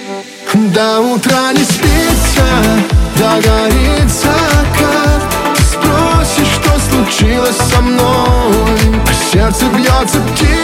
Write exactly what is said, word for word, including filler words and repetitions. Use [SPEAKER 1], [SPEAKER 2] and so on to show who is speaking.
[SPEAKER 1] До утра не спится, догорит закат. Ты спросишь, что случилось со мной, а сердце бьется птица.